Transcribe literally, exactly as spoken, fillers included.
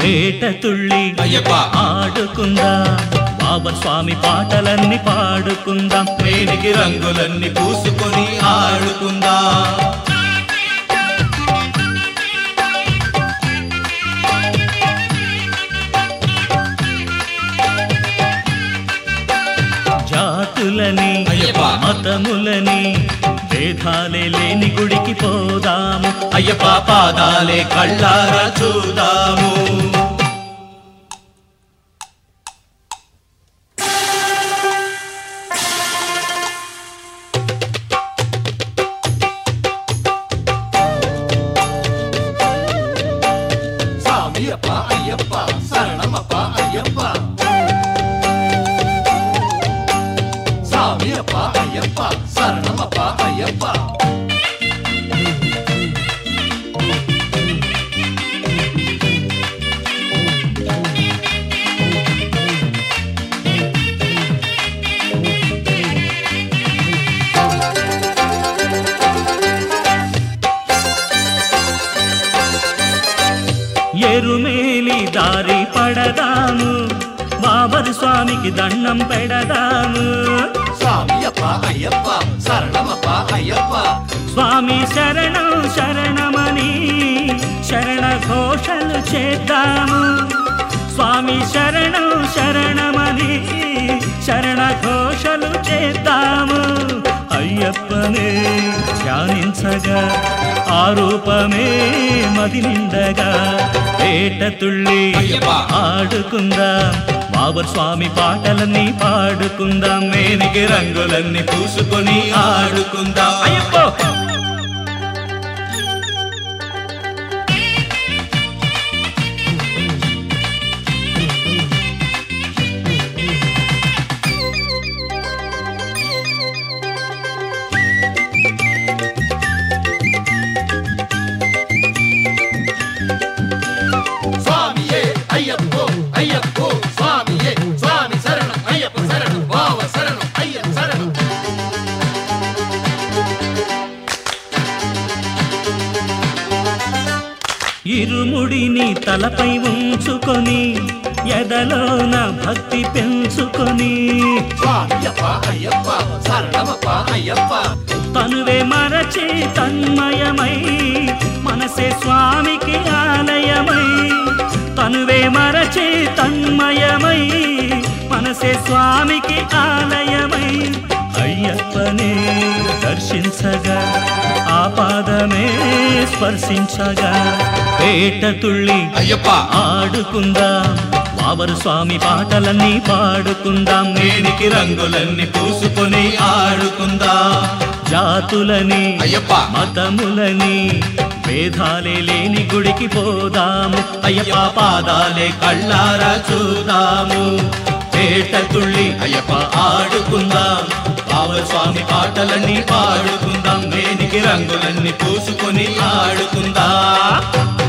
పేట తుళ్ళి అయ్యప్ప ఆడుకుందాం బాబర్ స్వామి పాటలన్నీ పాడుకుందాం మేనికి రంగులన్నీ పూసుకొని ఆడుకుందాం జాతులని అయ్యప్ప మతములని భేదాలే లేని గుడికి పోదాము అయ్యప్ప పాదాలే కళ్ళారా చూదాము సామియప్ప అయ్యప్ప శరణమప్ప అయ్యప్ప సామియప్ప అయ్యప్ప శరణమప్ప అయ్యప్ప ఎరుమేలి దారి పడదాము బాబర్ స్వామికి దండం పెడదాము సామియప్ప అయ్యప్ప శరణమప్ప అయ్యప్ప స్వామి శరణం శరణమని శరణ ఘోషలు చేద్దాము స్వామి శరణం శరణమని శరణ ఘోషలు చేద్దాము అయ్యప్పనే ధ్యానించగా ఆరూపమే మది నిండగా పేట తుళ్ళి అయ్యప్ప ఆడుకుందాం బాబర్ స్వామి పాటలన్నీ పాడుకుందాం మేనికి రంగులన్నీ పూసుకొని ఆడుకుందాం అయ్యప్ప స్వామియే అయ్యప్పో అయ్యప్పో స్వామియే స్వామి శరణం అయ్యప్ప శరణం బావ శరణం అయ్యప్ప శరణం ఇరుముడిని తలపై ఉంచుకొని ఎదలోన భక్తి పెంచుకొని స్వామియప్ప అయ్యప్ప శరణమప్ప అయ్యప్ప తనువే మరచి తన్మయమై మనసే స్వామికి ఆలయమై తనువే మరచి తన్మయమై మనసే స్వామికి ఆలయమై అయ్యప్పనే దర్శించగా ఆపాదమే స్పర్శించగా పేట తుళ్ళి అయ్యప్ప ఆడుకుందాం బాబర్ స్వామి పాటలన్నీ పాడుకుందాం మేనికి రంగులన్నీ పూసుకొని ఆడుకుందాం జాతులని అయ్యప్ప మతములని భేదాలే లేని గుడికి పోదాము అయ్యప్ప పాదాలే కళ్ళారా చూదాము పేట తుళ్ళి అయ్యప్ప ఆడుకుందాం బాబర్ స్వామి పాటలన్నీ పాడుకుందాం మేనికి రంగులన్నీ పూసుకొని ఆడుకుందాం